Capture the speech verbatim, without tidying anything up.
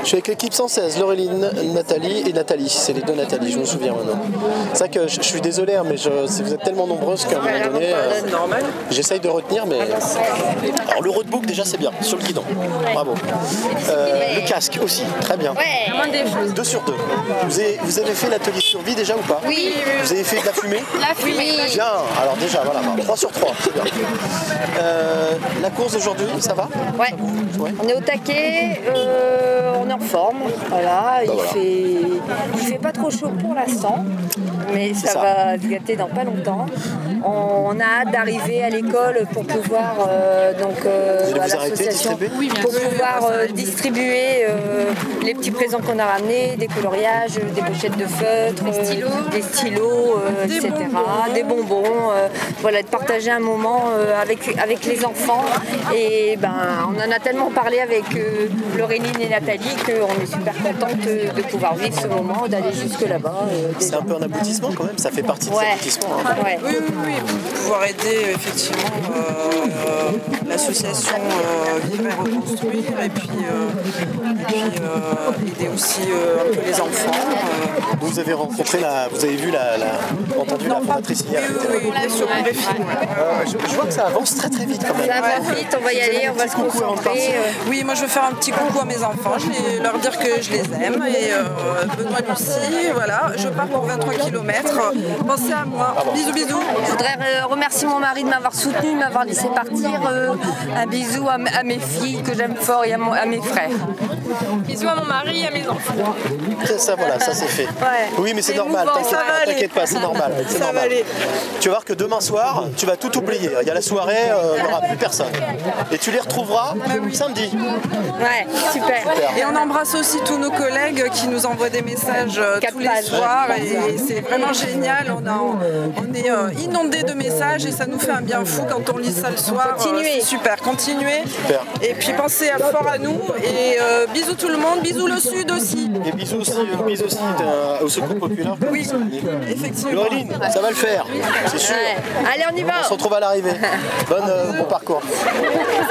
Je suis avec l'équipe cent seize, Laureline, Nathalie et Nathalie. C'est les deux Nathalie, je me souviens maintenant. C'est vrai que je, je suis désolé, hein, mais je, vous êtes tellement nombreuses qu'à un moment donné, euh, j'essaye de retenir, mais... Alors le roadbook, déjà, c'est bien, sur le guidon. Bravo. Euh, le casque aussi, très bien. Deux sur deux. Vous avez, vous avez fait l'atelier survie déjà ou pas? Oui. Vous avez fait de la fumée? La fumée. Bien, alors déjà, voilà, trois sur trois, c'est bien. Euh, la course d'aujourd'hui, ça va? Ouais. ouais. On est au taquet, euh, on est en forme, voilà. Bah il, voilà. Fait, il fait pas trop chaud pour l'instant, mais ça, ça va se gâter dans pas longtemps. On a hâte d'arriver à l'école pour pouvoir euh, donc euh, à l'association oui, pour pouvoir euh, distribuer euh, les petits présents qu'on a ramenés, des coloriages, des pochettes de feutres, des stylos, euh, des stylos euh, des et cetera, bonbons. des bonbons, euh, voilà, de partager un moment euh, avec avec les enfants. Et ben on en a tellement parlé avec euh, Laureline et Nathalie qu'on est super contente de, de pouvoir vivre ce moment, d'aller jusque là-bas. Euh, C'est un peu un aboutissement quand même, ça fait partie de ouais. cet aboutissement. Hein. Ouais. Oui, oui, oui. Pouvoir aider effectivement euh, l'association euh, Vivre et Reconstruire et puis, euh, et puis euh, aider aussi euh, un peu les enfants. Euh. Vous avez rencontré la, vous avez vu la, la entendu non, la fondatrice hier. Oui, oui, oui, sur le ouais. film. Ouais. Euh, je, je vois que ça avance très très vite quand même. Ça avance ouais. vite, on va y aller, on va se concentrer. Euh. Oui, moi je veux faire un petit coucou à mes enfants, je vais leur dire que je les aime et euh, Benoît Lucie, voilà, je pars pour vingt-trois kilomètres. Pensez à moi. Ah bon. Bisous, bisous. Je voudrais euh, remercier mon mari de m'avoir soutenu, de m'avoir laissé partir. Euh, un bisou à, m- à mes filles que j'aime fort et à, mon, à mes frères. Bisous à mon mari et à mes enfants. Ça, ça voilà, ça c'est fait. Ouais. Oui, mais c'est, c'est normal, t'inquiète, pas, t'inquiète pas, c'est normal. C'est ça normal. va aller. Tu vas voir que demain soir, tu vas tout oublier. Il y a la soirée, euh, il n'y aura plus personne. Et tu les retrouveras oui. samedi. Ouais, super. super. Et on embrasse aussi tous nos collègues qui nous envoient des messages euh, tous les soirs. Et c'est vraiment génial. On, a, on est euh, inondés de messages et ça nous fait un bien fou quand on lit ça le soir. Continuez. Euh, c'est super, continuez. Super. Et puis pensez à fort à nous. Et euh, bisous tout le monde, bisous le Sud aussi. Et bisous aussi, euh, bisous aussi au Secours Populaire. Oui, effectivement. Laureline, ça va le faire, c'est sûr. Ouais. Allez, on y va. On se retrouve à l'arrivée. Bonne, euh, bon parcours.